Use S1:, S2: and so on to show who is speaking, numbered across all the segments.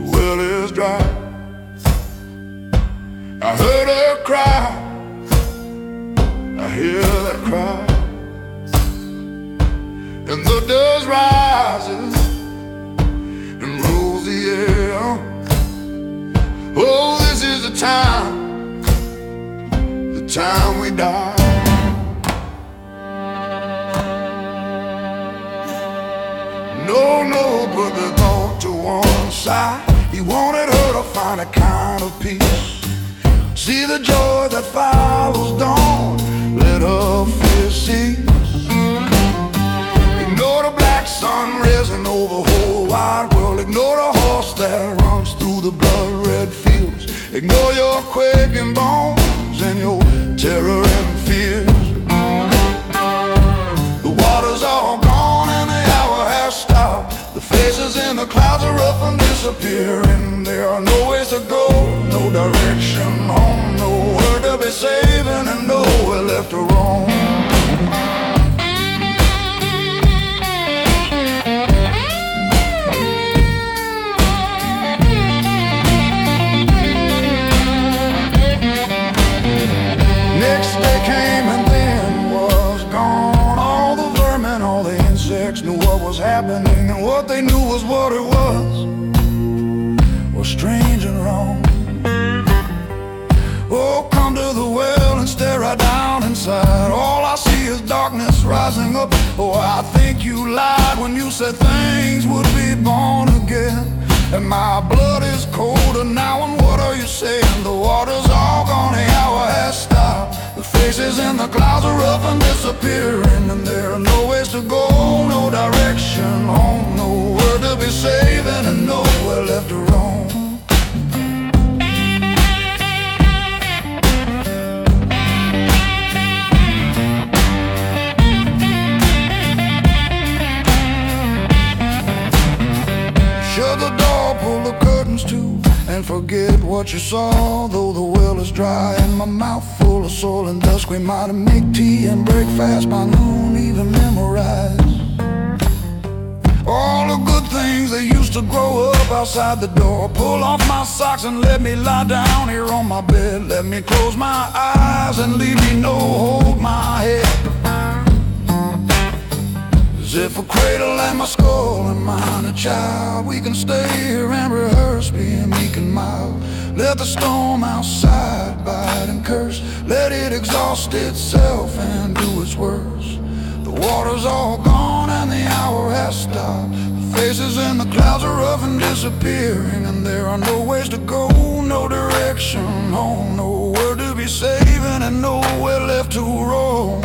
S1: the well is dry. I heard her cry, I hear that cry, and the dust rises and rolls the air. Oh, this is the time we die. No, put the thought to one side. He wanted her to find a kind of peace, see the joy that follows dawn, let her fear cease. Ignore the black sun rising over the whole wide world. Ignore the horse that runs through the blood-red fields. Ignore your quaking bones and your terror and fears. The water's all gone and the hour has stopped. The faces in the clouds are rough and disappearing. There are no ways to go, no direction home, nowhere to be saving and nowhere left to roam. Next day came and then was gone. All the vermin, all the insects knew what was happening, and what they knew was what it was strange and wrong. Oh, come to the well and stare right down inside. All I see is darkness rising up. Oh, I think you lied when you said things would be born again. And my blood is colder now, and what are you saying? The water's all gone, the hour has stopped. The faces in the clouds are up and disappearing, and there are no ways to go, no direction home, nowhere to be saving and nowhere left to roam. Shut the door, pull the curtains to, and forget what you saw. Though the well is dry and my mouth full of soil and dust, we might have make tea and break fast by noon, even memorize all the good things that used to grow up outside the door. Pull off my socks and let me lie down here on my bed. Let me close my eyes and leave me no hold my head. As if a cradle and my skull and mine a child, we can stay here and rehearse being meek and mild. Let the storm outside bite and curse, let it exhaust itself and do its worst. The water's all gone and the hour has stopped. The faces in the clouds are rough and disappearing, and there are no ways to go, no direction home, nowhere to be saving and nowhere left to roam.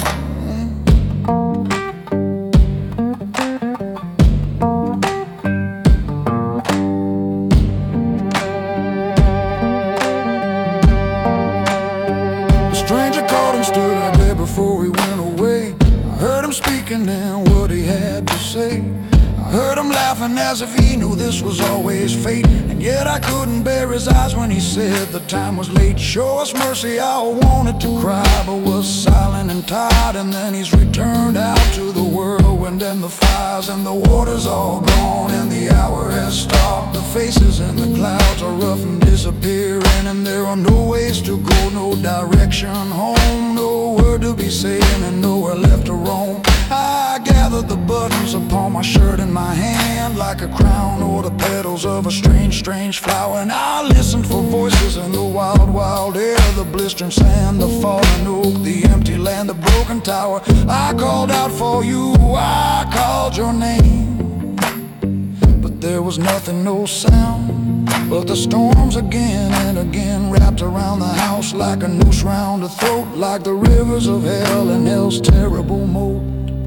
S1: Stranger called and stood right there before he went away. I heard him speaking and what he had to say. I heard him laughing as if he knew this was always fate, and yet I couldn't bear his eyes when he said the time was late. Show us mercy, I wanted to cry, but was silent and tired. And then he's returned out to the whirlwind and the fires, and the water's all gone and the hour has stopped. The faces in the clouds are rough and disappearing, and there are no ways to go, no direction home, nowhere to be saving and nowhere left to roam. I gathered the buttons upon my shirt in my hand like a crown, or the petals of a strange, strange flower, and I listened for voices in the wild, wild air, the blistering sand, the fallen oak, the empty land, the broken tower. I called out for you, I called your name, but there was nothing, no sound, but the storms again and again wrapped around the house like a noose round a throat, like the rivers of hell and hell's terrible moat.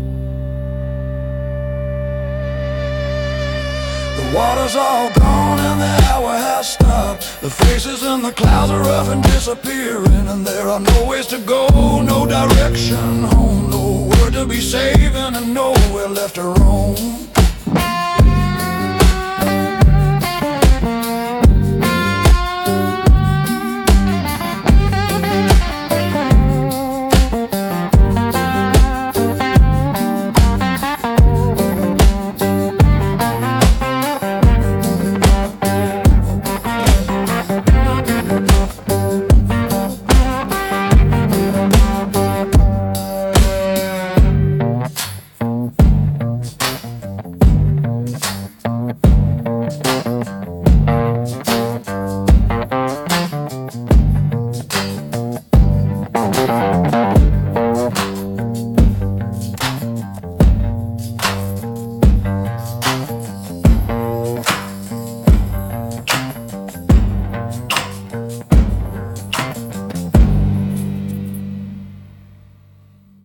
S1: The water's all gone and the hour has stopped. The faces in the clouds are rough and disappearing, and there are no ways to go, no direction home, nowhere to be saving and nowhere left to roam.